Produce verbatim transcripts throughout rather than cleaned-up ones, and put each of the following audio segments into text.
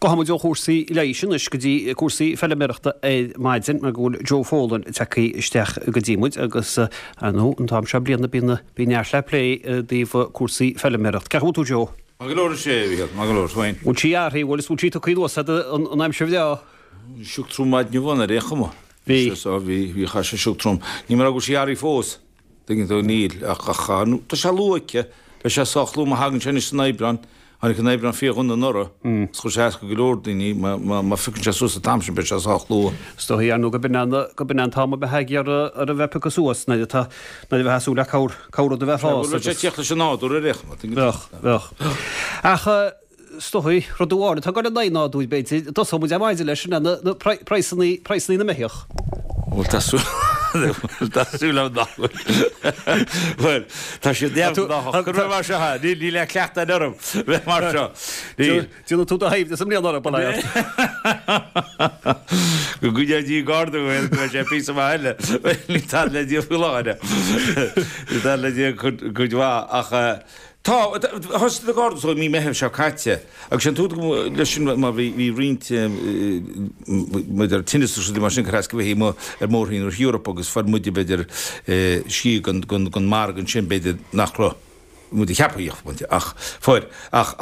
Gohamid chósaí leisin is go dtí cuasaí fellimeachta é maidin mar gúil Joe Fólan teí isteach go ddímuid agus nó an tám se blianana bína bínear le lé díomh cuasaí fellimeacht. Ceú tú Joe? Maglóir sé maglóir fáin. Ú tí airthaí bhil ú tí chuú an aimim se bhá? Siútrúmáid nehna réchama. Bhí bhí cha sé siútrúm. Ní mar agus siarí fós dingin do níl a chachanú. Tá se luice le sé sachlú a hagann sin Snaibran. Hannig an Snaibran fíorúna nora. Scho sé go golódaí má ficinn sé súsa tamsin be se sachlú. Stoí anú go binna go bin antáma be heigi ar a bhepa go suas na tá na bheit hasú le cáir cáir a bheith fá. sé tíochla sin náú a réchma. Bheach. Acha stoí rodúáir tá go a daáúid béiti, Tá mu a maidir leis na preislí na méoch. Bhil tasú tasú le dáfuil. Bhil tá sé déú mar se ní ní le cleachta dom bheith mar seo. Tí tú a haimh sem líon ba. Go gúideadí gáda bhfuil go sé pí heile ní tá le dí fuáide. Tá le dí chuidhá ach Tá thosta a gáda mí meheh se caite, agus sin tú leis sin bhí rinte muidir tinnisteí mar sin creisca bhí ar mórthaín ar Europa agus far muidir beidir sí gon margan sin beidir nachrá mu chepaíoch muinte ach fáir ach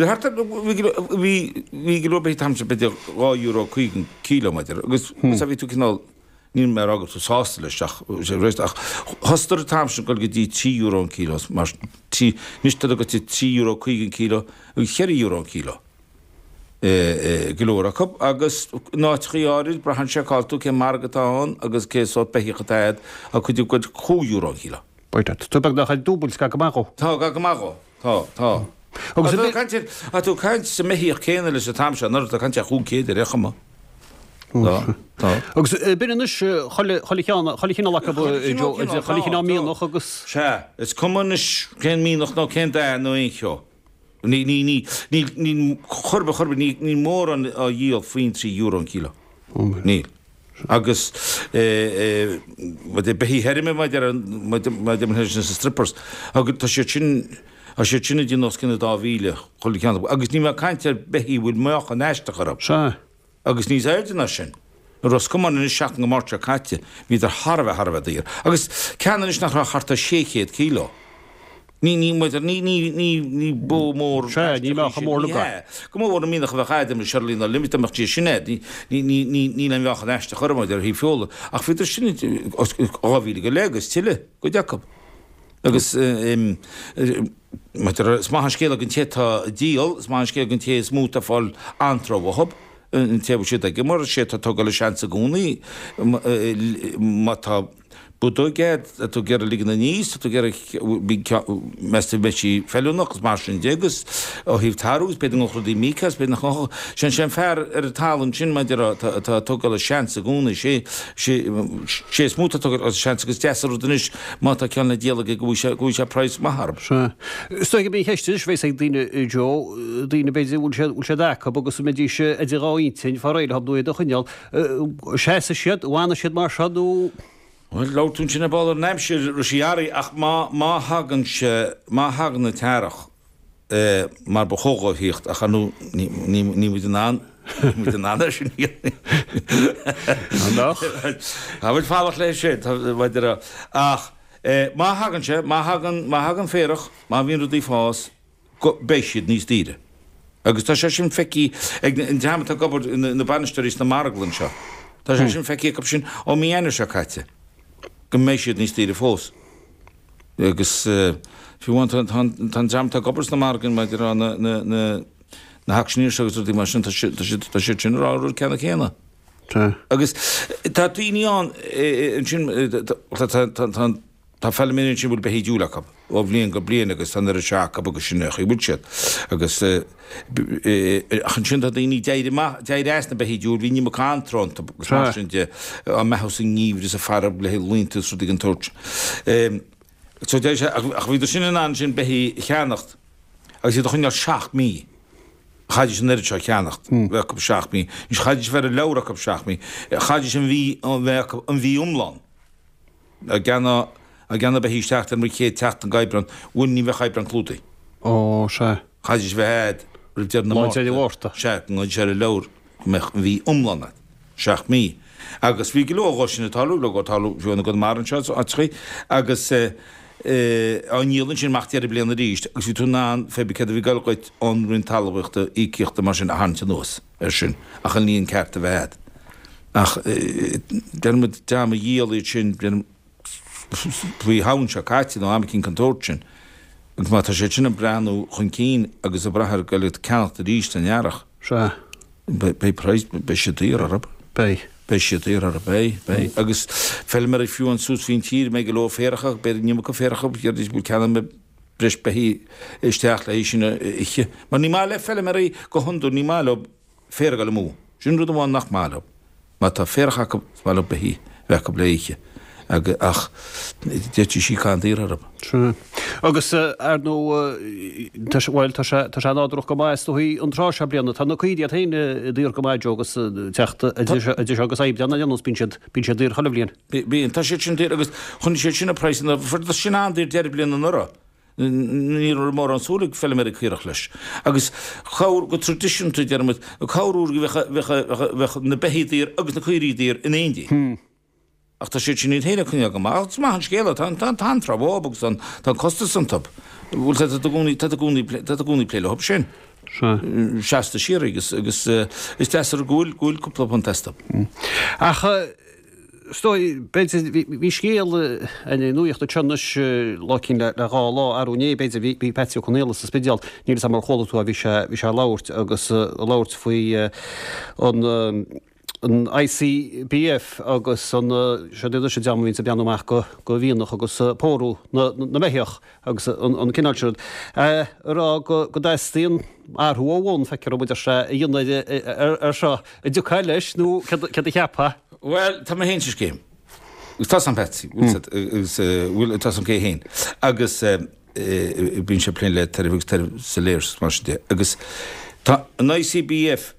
hí golóbeí tam se beidir rá euro chuig kilometr agus sa bhí tú cinál ní mar agad tú sásta leisteach sé réist ach thostar a tamsin go go dtí tí euro an kilos mar tí nísta go tí tí euro chuig an kilo agus cheir euro an kilo golóra cup agus náitchaáid brahan seáilú cé margatáin agus céá behichatáid a chuidir go chu euro an kilo. Baite tú bag nach dúbal ga gomago. Tá ga gomago tá tá. A tú caiint sa méhíoch céine leis a tamse nar a caiinte chuún céidir réchama. Agus binis cholichéanna le cholichéná míoch agus Se is cummanis cé míoch nó cé dé nó on seo. Ní ní ní ní chorba chorba ní ní mór an a díal faoin trí euro an kilo. Níl. Agus behí herime me sa strippers agus tá sé sin a sé sinna dí nó cinna dá bhíle cholichéanna agus ní mar caiintear behí bhfuil meach an éiste charab. Se. Agus níos éidirna sin. Ros cumman is seach go máte caite hí ar Harbheith Harbheith ír. Agus ceanan is nach charta séchéad kilo. Ní ní muidir ní ní ní ní bó mór ní meach mór le. Go bhór míach bheith chaide me Sirlín a limiteach tí sinné ní ní ní ní le bheach an éiste chormaid ar hí fiola. Ach fiidir sin áhíle go legus tiile go deacab. Agus smahan scéile an tétá díal, smahan scéile an té smúta fáil antróhab. Yn tebu sydd ag ymwyr sydd a togol y sians y gwni ma ta bwyd ged a to ger ligin na nís a to ger mest mechi felunach mar sin degus o hif tarús bed noch di mikas bed nach sin sin fer er talun sin ma der ta togol y sians y gwni sé sé smúta togol y sians gus desar udnis ma ta kjana dialag gwisha gwisha price maharb. Stoig mi hestis veis ag dine Jo dine beidir ul se da agus me di se a ráintin farréil hab dú a chuneal sé siad bhana siad mar seadú. Well, láún sinna ball neimsir Rusiari ach má má hagan se má hagan na tearach mar ba chogáhíocht a chanú ní mu an an mu an an sin Tá bhfuil fáhah lei sé bhaidir ach má hagan se má hagan má hagan féireach má bhíon rudí fás béisiad níos tíre. Agus tá sé sin feici ag an teamata gobord na banisteéis na Marglan seo. Tá sé sin feici cap sin ó míana se caite. Go méisiad níos tíre fós. Agus fiúhain tan teamata gobors na Marglan maidir na hacsníir segus dí mar sin tá sé sin ráú cena chéna. Agus tá tuíán sin Tá fellmin sin bhfuil behí dúlachab ó bblion go blion agus tan ar a seach agus sin chu búlsead agus an sin daoine dead éisna behí dúil hí ní cantront agus sin a methas sin níomh is a farab le líontas ru an tuirt. So ach bhíidir sin an sin behí cheannacht agus iad chuneal seach mí. Chaidir sin neidir seo cheannacht bheith go seach mí. Is chaidir fer a leurach go seach mí. Chaidir sin bhí an bhí umlán. A gana a ganna be híisteach an ché techt an gaibran bhfuil ní bheith chaibran clútaí. Ó se. Chaidir bheith ribtear na Máid é bhórta. Seach an se leir bhí umlanna seach mí. Agus bhí go leá sin na talú le go talú bhna go mar an se trí agus anílann sin machtíar blianana ríist, agus bhí tú ná febi ce bhí galgaid anrún talhachta íceochtta mar sin a hananta nuas ar sin a chu líon ceart a bhead. Ach dermid deama díalaí sin bhí hán se caiiti nó am cinn cantóir sin. Agus má tá sé sinna breanú chun cín agus a brethir go le ceannacht a ríist an nearach. Se. Bei preis be sé tír arab. Bei. Bei sé tír ar bei bei. Agus fel mar fiú an sús fín tír mé go lo féracha, be ní go féracha, hier is bú cean me bris behí isteach le sinna iche. Mar ní má le fel mar go hundú ní má le féraga le mú. Sin rud amháin nach má le. Má tá féracha go má le behí bheith go bléiche. Ag ach détí sí cá tír arab. Agus ar nó bhil tá sé nádroch go máis hí an rá se blianana tá chuí a taine dúr go máid agus teachta agus éibdeanna anús bín sé dúr chola blion. Bíon tá sé sin agus chun sé sinna preisna fu sin andír deir blianana nura. Ní mór an súlaigh fel mé chuireach leis. Agus chair go tradiisiúnta dearmid chaúr na behéír agus na chuirídír in éondí. Ach tá sé sin héine chunne go má má an scéile tan tra bóbug san tá costa san top. Bhfuil gúnaí pléile hop sin. Seasta siar agus agus is te ar gúil gúil cúpla an testa. Ach stoi hí scéal nuíocht a tnas lácinn le gá lá arúné beidir bhí Patsy O'Connell sa spéideal ní sam mar chola tú a bhí se láirt agus láirt faoi an an I C B F agus an sé dé sé deamhín sa beanúach go go bhíonnach agus póú na méthioch agus an cinálseúd. Rá go daistíon arthúháin feicear bud se dionnaide ar seo i dúchail leis nó ce a cheappa? Well, tá hén se céim. Gus tá an Patsy bhfuil tá an cé héin. Agus bín se plin le tarhúgus tar sa léir mar dé. Agus tá an I C B F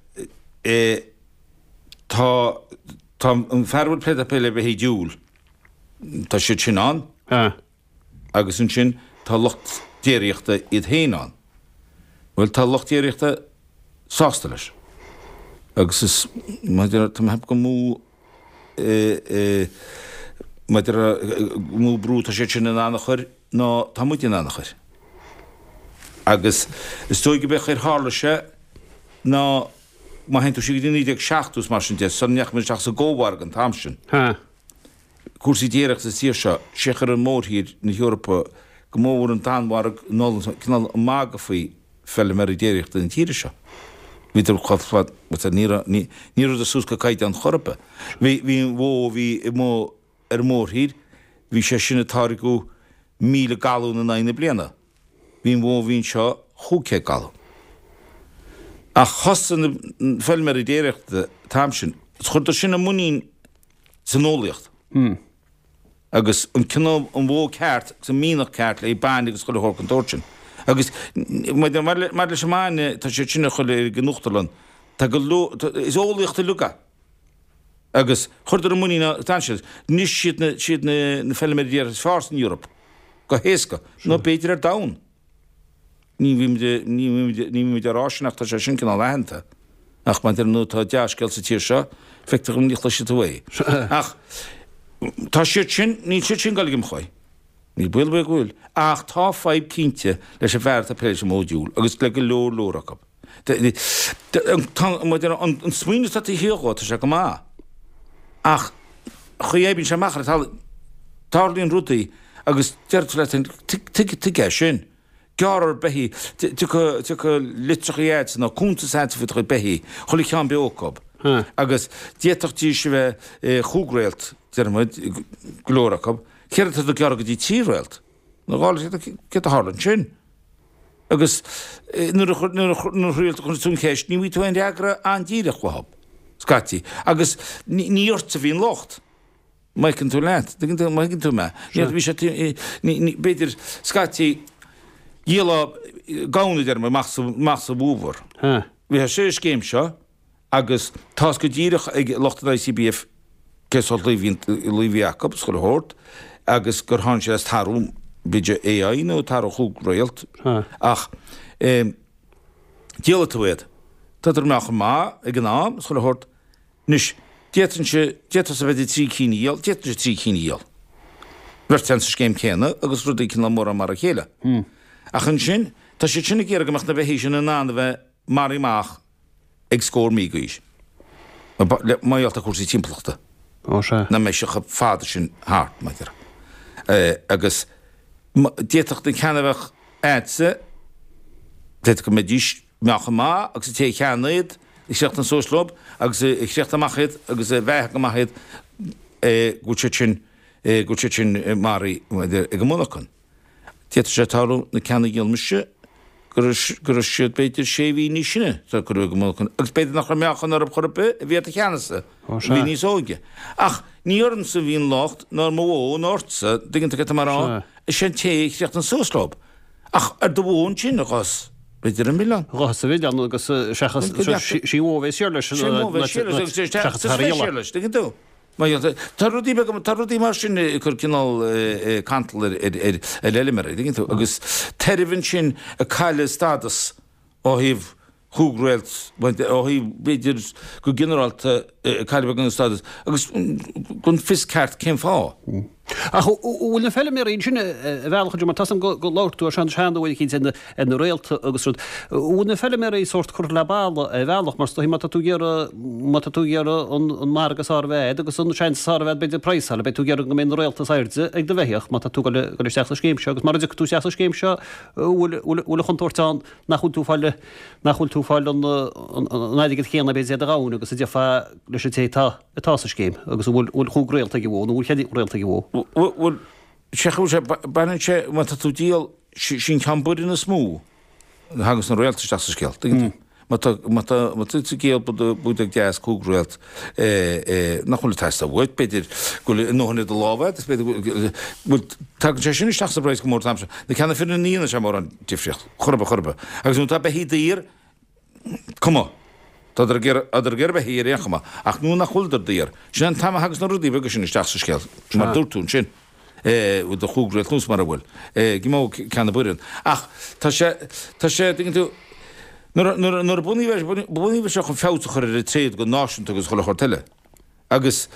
Tá an ferhfuil pléad a peile bheit dúil Tá si sin an agus an sin tá locht déireachta iad héán. Bhfuil tá locht déireachta sásta leis. Agus is heb go mú mú brú tá sé sin an annachir ná tá muid an annachir. Agus is tói go beh chuir hála se ná má hen tú si dní ag seachtús mar sin de sanneach me seach sa ggóhhar an tamsin. Cuasí déireach sa tíir seo sichar an mórthír na Europa go mór an tanhhar cinál mága faoi fell mar i déireachta an tíire seo. Víidir chofaid ní a súsca caiite an chorpa. Bhí bhó bhí mó ar mórthír, bhí sé sinna táirú míle galú na naine bliana. Bhín bhó bhín seo chúce galú. A chosan fel mar i déireachta tamsin, chuirtar sinna muín san ólaíocht. Agus an cinál an bhó ceart sa mínach ceart le bain agus chuil thór an dúirtin. Agus mar le semáine tá sé sinna chuil ar gnuchtalan, tá go is ólaíochta luga. Agus chuirtar an muína tansin, níos siad na fel mar i déireachta fás in Europa. Go héasca, nó béidir ar dain. Ní mí arráisinaach tá sé sin cinál lehananta. Ach man ar nó tá deascail sa tíir seo, feictar an níochla si tué. Ach tá siad sin ní siad sin galigim choid. Ní buil be gúil. Ach tá fáib cínte leis a bheirt a pléis módúil, agus le go lór lórachab. An smuoine tá í hiíá tá se go má. Ach chu ébann se machar tálíonn rútaí agus deirtu le tuige sin. Gearar behí tu go litrechaéid ná cúnta santafu chu behí, chola chean beócab. Agus déachtaí se bheith chúgréilt dearmid glórachab, chéir do gear go dtí tíréilt, nó gáil ce a hálan sin. Agus nuair chun tún chéist, ní bhí tú an deagra an díireach chahab, scatí. Agus níorta bhíon locht. Maicinn tú leat, maicinn tú me. Bhí sé beidir scatí Díala gána ar meach sa búhar. Bhí sé céim seo agus tá go ddíireach ag lochta I C B F ceá líhíachab chu thuirt agus gur tháin sé tarú beidir é nó tar chuúg réalt ach Díala tú éad. Tá er meach má ag an ám, is chuil hort, nís, détan se, détan sa bheith trí cíníal, détan se trí cíníal. Bheirt an sa scéim céna, agus rudaí cin mór mar a chéile. Ach an sin, tá sé sinna géar goach na bheith sin an ná bheith marí mach ag scór mí gois. Maialta cuasí timpplachta. Na mé se fáda sin háart maidir. Agus déach na ceanabhah éitse, déit go mé díos meach má, agus té cheannaid, ag seacht an sóslób, agus ag seacht amachid, agus bheith amachid gúte sin gúte sin marí ag go múnachán. Déit sé tarú na ceanna gilmise, gur siad beidir sé bhí ní sinne gur go múnachán. Agus beidir nach meachan ar a chorpe, bhí a cheannasa, bhí ní sóige. Ach, ní orm sa bhín locht, nar mó nórtsa, digganta go mar á, is sé té ag seacht an sóslób. Ach, ar do bhún sin achos, beidir an Milan. Rá sa bhíd an agus seachas sí óvéis sér leis leis. Tarúdí tarúdí mar sin chur cinál cantal ar leilimar, agus terhann sin a caiile stadas ó híh chúgréilt ó hí beidir go generalta caiile gan stadas, agus gon fis ceart céim fá. Ach, bhfuil na fellile mé sin bhealcha mar tasam go láirtú an seanú bhfuil cinn in na réalta agus rud. Bhfuil na fellile mé sort chur le bála a bhealach mar stohí mata tú gearra mata tú gearra an margus á bheith, agus an sein á bheith beidir preisala, be tú gearra go mé na réalta sairde ag de bheith mata tú go le seachla céim seo, agus mar tú seachla céim seo bhfuil chuntóirtán nach chuil tú fáile nach chuil tú fáil an naidigad chéanna bé a ráún agus a defa leis té tá atá sa céim, agus bhfuil chúgréalta go bhó, bhfuil cheadí réalta go bhó. Well, Chechu sé banan sé mata tú díal sin cambúir na smú hagus na réalta sta sa scéalt. Mata mata mata tú géal bud ag deas cúgréalt nach chuil testa bhid beidir go nóhanna do lábhaid, beidir tá sé sin sta sa breis go mór tamsa. Na ceanna fin níana sem mór an difriocht, chorba chorba. Agus nú tá behí dír, cuma. Tá ar ggéir bheith híir éachama, ach nú nach chuildar dír. Sin an tam hagus na rudí bhegus sin isteach sa scéal, mar dúirtún sin ú do chúgréil nús mar a bhfuil. Gimó ceanna buireann. Ach, tá sé, tá sé, dingin tú, nuair buní bheith seach an féúta chuir ar tréad go náisiúnta agus chola chortaile. Agus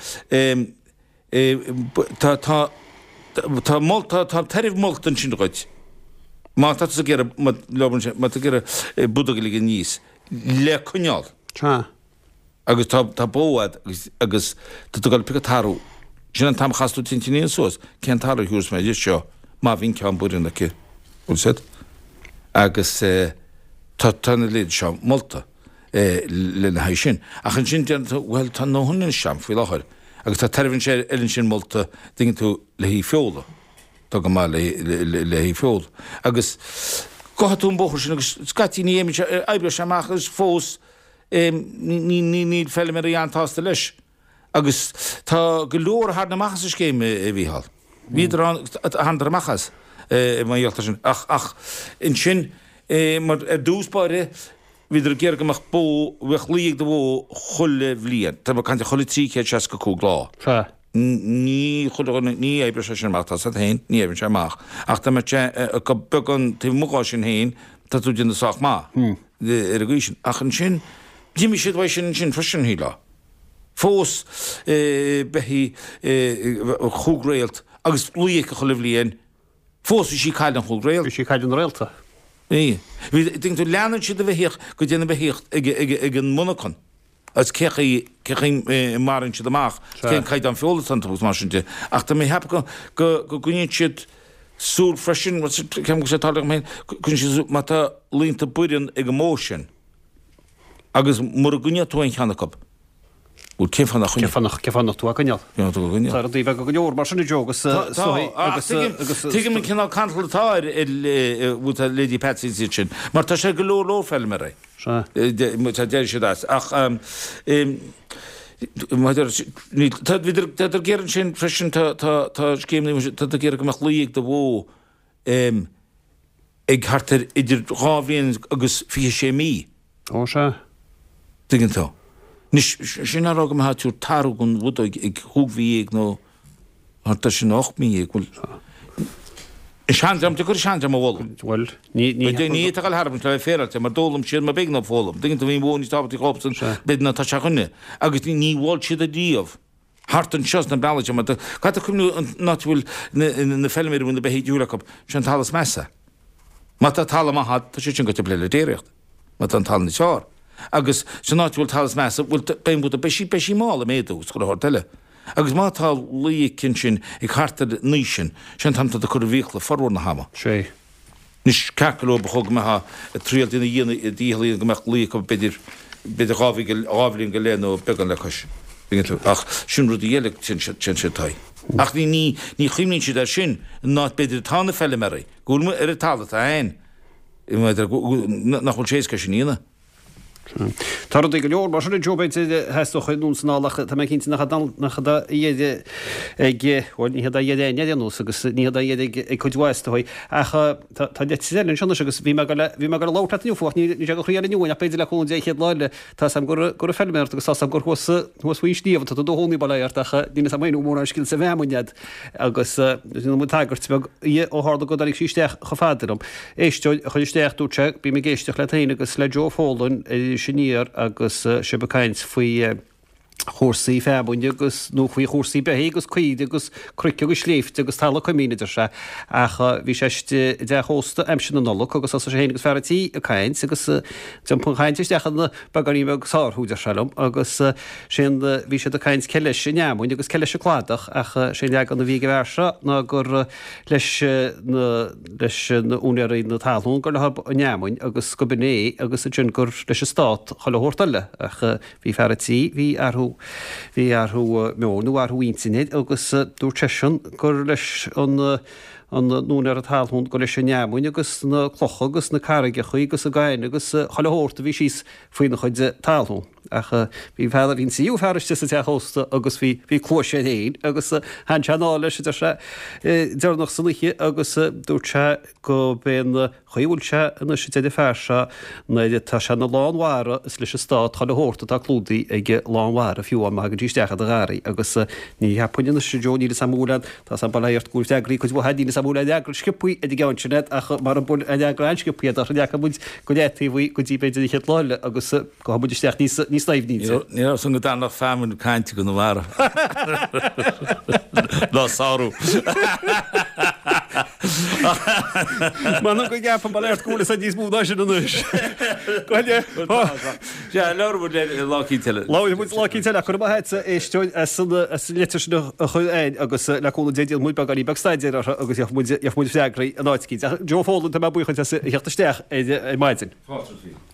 tá tairh moltan sin goid. Má tá sa ggéir má tá ggéir budaga ligin níos. Le cuneál. Agus tá bóad agus tá gáil picatarú. Sin an tam chasú tintííon suas, cén tarú hiús méidir seo má bhín cean buirinna cí. Úsid? Agus tá tána léad seo molta le na haid sin. Ach an sin bhfuil tá nóhanna seam fao láthir. Agus tá tarhann sé eann sin molta dingin tú le hí feola. Tá go má le hí feola. Agus Gohatún bóchar sin agus scatí ní éimi ebre semach agus fós ní fellile mé antásta leis. Agus tá go leor hard namachchas is céim a bhíhall. Bhíidir handar amachchas má dheoltar sin. Ach ach in sin mar ar dúspáire bhíidir géir goach bó bheith líag do bhó chulle bhlíon. Tá mar canta chola trí chéad seaca cúglá. Ní chuúna ní ébre sé sin máta sa hain, ní éhann sé máach. Ach tá go began tí muá sin hain tá tú dina soach má ar a gúsin. Ach an sin Jimmy siad bhaid sin sin frisin híla. Fós behí chúgréalt agus luíic a chola bhlíon, fós sí caiil an chúgréalt. Sí caiil an réalta. Í. Bhí ding tú leanann siad a bheith go déanana bheith ag an munachán. As cechaí marin siad amach, cén caid an feolalas mar sinnte. Ach tá mé heb go gúinn siad súr freisin, ceim go sé talach mé, chun si mata línta buireann ag mósin. Agus mar a gúine tú ein cheannachab. Búl céfannach chun. Céfannach céfannach tú a gúineal. Céfannach tú a gúineal. Tá a dí bheith go leor mar sinna jogus. Tuigim min cinál cantaltáir bút a Lady Patsy sin, mar tá sé go leor leor fel mar ré. Tá déir sé das. Ach, tá viidir géirann sin freisin tá céimní tá géir goach líigh do bhó ag hartar idir rábhíonn agus fi sé mí. Ó se? Tuigin tá. Nis sin ágam há túr tarún bhd ag thughhíigh nó tá sin nach mí ag bhfuil. Seanam de gur seanam bhlam. Well, ní ní gal harm le féte mar dólam siad mar bena fólam, Dingin bhí bhí tábtí chopsan bena tá seachunne, agus ní bháil siad a díomh. Hart an seos na bailide mar Ca chumú náhfuil na felmir bhna behéúlacha se an talas mesa. Má tá tala maithe tá sé sin go bleile déirecht, má an talna seár. Agus se náhfuil talas mesa bhfuil ben bú a beí beí mála méadús go háile. Agus mátá lí cin sin ag charta nísin sin tamta a chur bhíchla forhór na hama. sé. Nis ceú chug metha tríal duna dhéana i ddílíí go meach lí go beidir beidir ábhlín go léanú began le chuis. Ach sin rudí dhéala sin sé tai. Ach ní ní ní chuimlín siad ar sin ná beidir tána fellile marí, gúrma ar a talta a hain nachhfuil séca sin íana. Tar go leor mar sin jobbeit hestoch nún sanálach tá mé cinnta nach iad agháil ní a dhéadú agus ní ag chuidhhaiste acha tá de sé sena agus bhí bhí mar látaú fócht ní go chuíarúin a peidir le chun dé chéad leile tá sam gur gur felmir agus sam gur thuítíomh tá do hóí bailirtacha dína sam méú mór skill sa bhemuinead agus tagart ó háda go ag síisteach go fádarm. Éisteid chuisteachúte bí mé géisteach le taine agus le Joe Fallon sinníar agus sebecáins faoi chósaí febunne agus nó faoi chósaí behé agus chuide agus cruice agus sléifte agus talla comíidir se acha bhí sé de hósta am sin nóla agus sé héanagus fertí a caiins agus chainteteachchan na bagarí agus sáthúidir selum agus sin bhí sé a caiins ceile sin neamúin agus ceile se chláadach acha sé ag an na bhí bhese ná gur leis leis na únaí na talún gur le neamúin agus go binné agus a sin gur leis stát chohortaile acha bhí fertí hí arthú hí arthú ménú arthúínsinnéid agus dúr teisian gur leis an an núna a talún go leis neamúin agus na clocha agus na carige chuí agus a gaiin agus chohórta bhí síos faoin na chuide talún. Acha bhí feidir hín siú feriste sa teósta agus bhí bhí chlóise héin agus han teaná leis se dearnach sanliche agus dúirte go ben chuúilte na si de fersa na tá se na lánhhara is leis stát chaile hórta tá clúdaí ag lánhhara fiú me go ddíistecha a gáí agus ní hepaine na Joní samúlan tá san bailíart gúir deagrí chus bh hadína samúla deagur skippuí a gaintnet a mar an bun a deagranskippuí a decha bud go détíhí go dtí beidir chet láile agus go buisteach ní ní slaimní. Ní san go nach femin caiinte go bhhara. Lá sáú. Man go gappan bailart cúla a dís múdá sin anúis. lebú láí teile. Láid mu láí teile chu heit éisteid litir a chu ein agus leúna déidir mú bagarí bagstaidir agus mu deagraí a náidcí. Joe Fallon tá buchan heachtasteach é maidin.